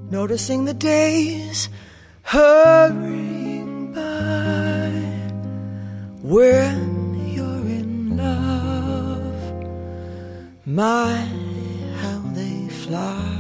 noticing the days hurrying by. When you're in love, my, how they fly.